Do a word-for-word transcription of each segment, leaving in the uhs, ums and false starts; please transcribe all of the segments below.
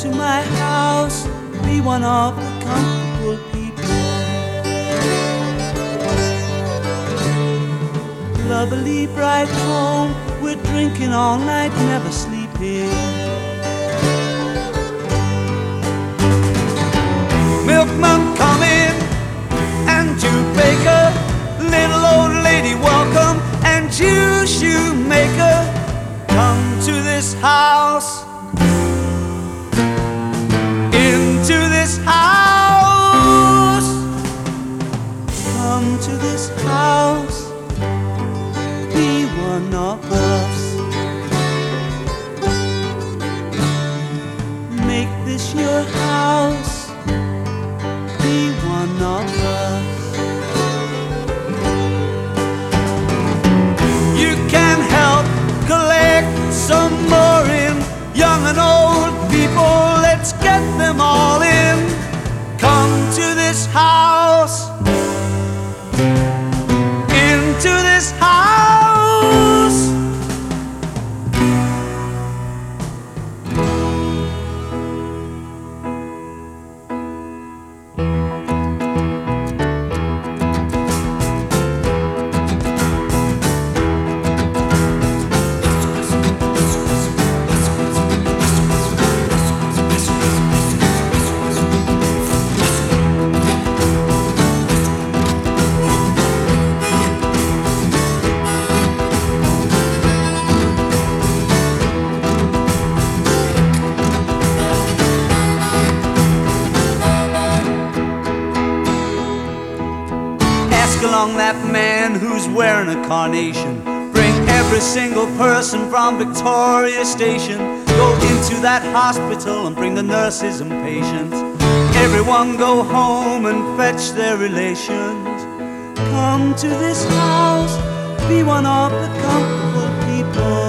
to my house, be one of the comfortable people. Lovely bright home, we're drinking all night, never sleeping. Milkman come in, and you baker, little old lady welcome, and you shoemaker, come to this house, into this house, come to this house, be one of us, make this your house, be one of us. You can help collect some more in, young and old people, let's get them all in. Come to this house, into this house. Along that man who's wearing a carnation, bring every single person from Victoria Station. Go into that hospital and bring the nurses and patients. Everyone go home and fetch their relations. Come to this house, be one of the comfortable people.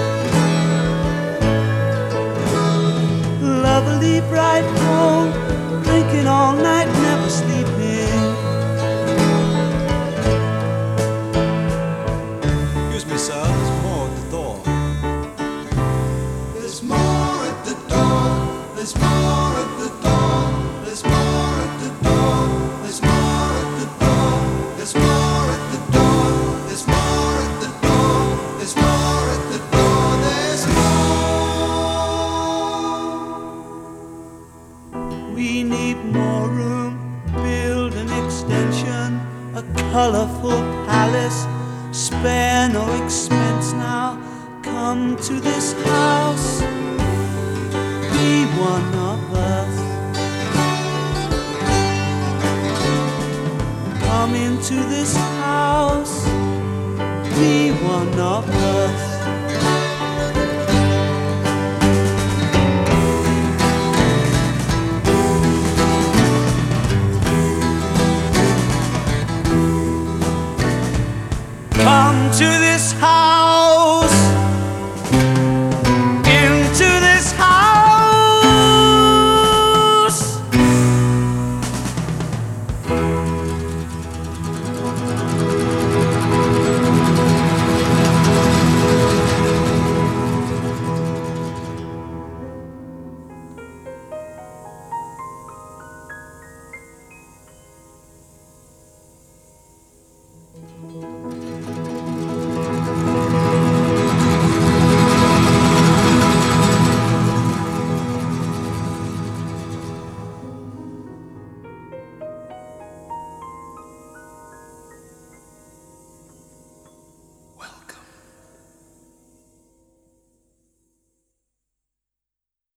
Lovely bright home, drinking all night, never sleeping. Sir, there's more at the door. There's more at the door. There's more at the door. There's more at the door. There's more at the door. There's more at the door. There's more at the door. There's more at the door. There's more. We need more room, build an extension, a colorful palace. Spare no expense now, come to this house, be one of us. Come into this house, be one of us.